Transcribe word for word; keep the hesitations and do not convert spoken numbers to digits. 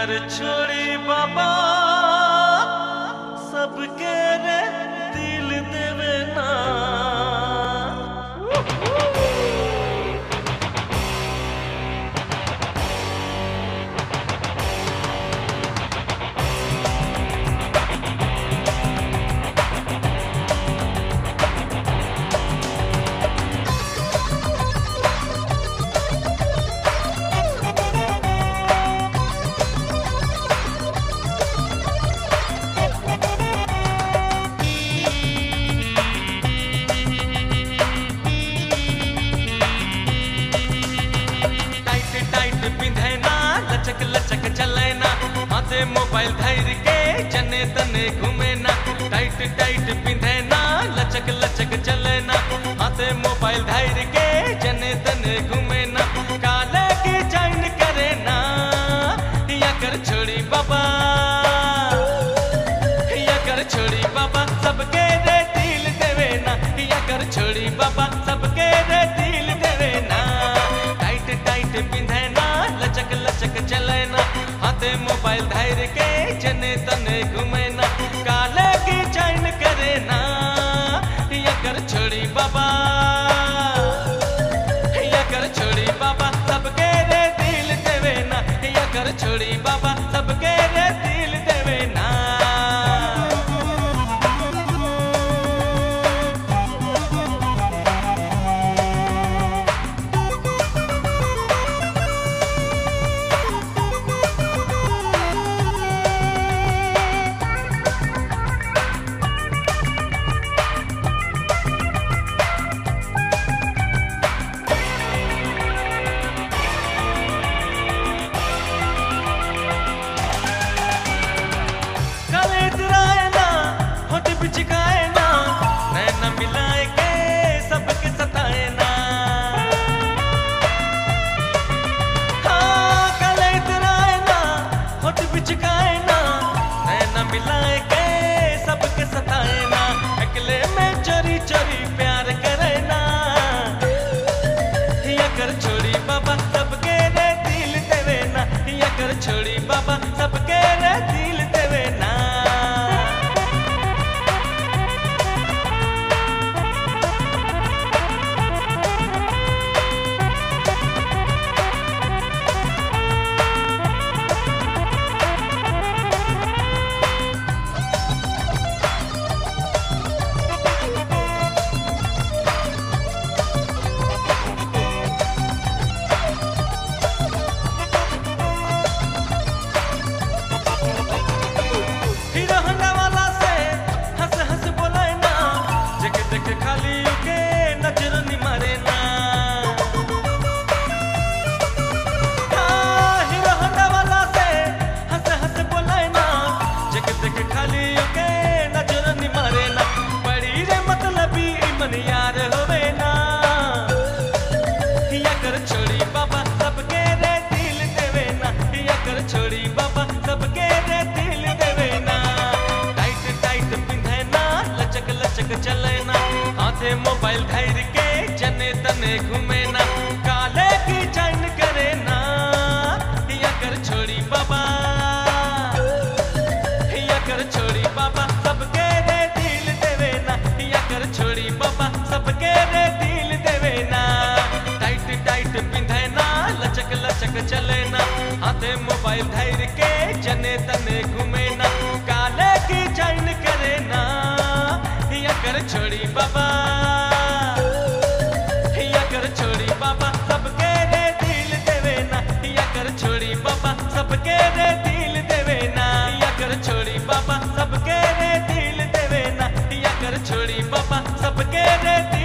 कर छोड़ी बाबा सबके रे दिल देवे ना। लचक लचक चले ना, हाथे मोबाइल धैर के जने तने घूमे ना। टाइट टाइट पिंधे ना, लचक लचक चले ना, हाथे मोबाइल धैर के जने तने घूमे ना। काले की चैन करे ना, या कर छोड़ी बाबा, या कर छोड़ी बाबा सबके रे दिल देवे ना। या कर छोड़ी बाबा सबके रे दिल देवे ना। टाइट टाइट पिंधे ना, लचक लचक चले ना, हाथे मोबाइल धैर के जने तने घूमे ना। काले की चैन करे ना, या कर छोड़ी बाबा, या कर छोड़ी बाबा सबके रे दिल देवे ना। या कर छोड़ी बाबा सबके रे दिल देवे ना। चिकाए ना, नैना मिलाए के सबके सताए ना। हाँ गले इतराए ना, होठ भी चिकाए ना, नैना मिलाए के सबके सताए ना। अकेले में चोरी चोरी प्यार करे ना, या कर छोड़ी बाबा सबके रे दिल देवे ना। या कर छोड़ी बाबा सबके रे दिल देवे ना। खाली के नजर नहीं मारे ना, हाँ हीरो होंडा वाला से हंस हंस बोलाए ना। जग तक खाली के नजर नहीं मारे ना। बड़ी रे मतलबी मन यार होवे ना। या कर छोड़ी बाबा सबके रे दिल देवे ना। या कर छोड़ी बाबा सबके रे दिल देवे ना। टाइट टाइट पिंधे ना, लचक लचक चले ना, हाथे मोबाइल धैर के जने तने घूमे ना। काले की चैन करे ना, या कर छोड़ी बाबा, या कर छोड़ी बाबा सबके रे दिल देवे ना। या कर छोड़ी बाबा सबके रे दिल देवे ना। टाइट टाइट पिंधे ना, लचक लचक चले ना, हाथे मोबाइल धैर के जने तने घूमे ना। काले की चैन करे ना, या कर छोड़ी बाबा, या कर छोड़ी बाबा सबके रे दिल देवे ना। या कर छोड़ी बाबा सबके रे दिल देवे ना। या कर छोड़ी बाबा सबके रे दिल देवे ना। या कर छोड़ी बाबा सबके रे दिल